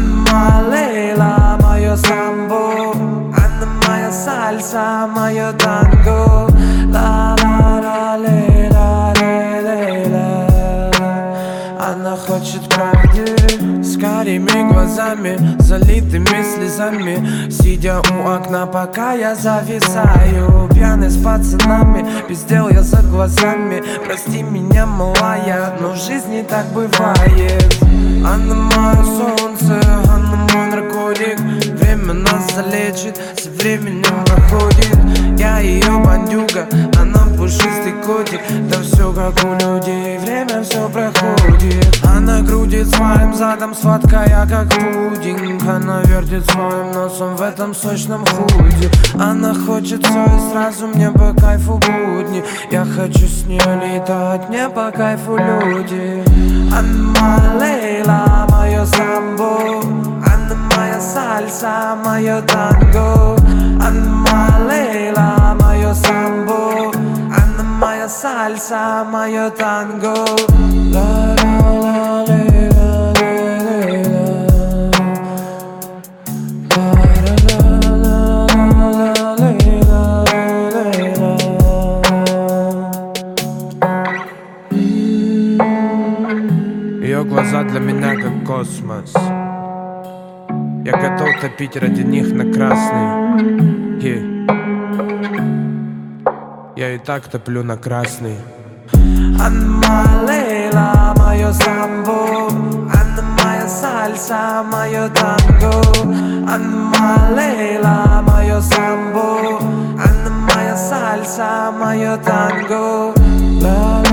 Анна Лейла, мое самбо, Анна моя сальса, мое танго. Ла-ла-ла, лейла, лейла. Она хочет правды с карими глазами, залитыми слезами, сидя у окна, пока я зависаю. Пьяный с пацанами, без дел я за глазами. Прости меня, малая, но в жизни так бывает. Она мое солнце, она мой наркотик. Время нас залечит, со временем проходит. Я ее бандюга, она пушистый котик. Да все как у людей, время все проходит. Она крутит своим задом, сладкая как пудинг. Она вертит своим носом в этом сочном худе. Она хочет все и сразу, мне по кайфу будни. Я хочу с ней летать, мне по кайфу люди. Анна Лейла, мое самбо, Анна моя сальса, мое танго. Анна Лейла, мое самбо, Анна моя сальса, мое танго. Ла-ла-ла, лейла, лейла. Ла-ла-ла, лейла, лейла. Ее глаза для меня как космос. Я готов топить ради них на красный. Я и так топлю на красный. Анна Лейла, мое самбо, Анна моя сальса, мое танго. Анна Лейла, мое самбо, Анна моя сальса, мое танго.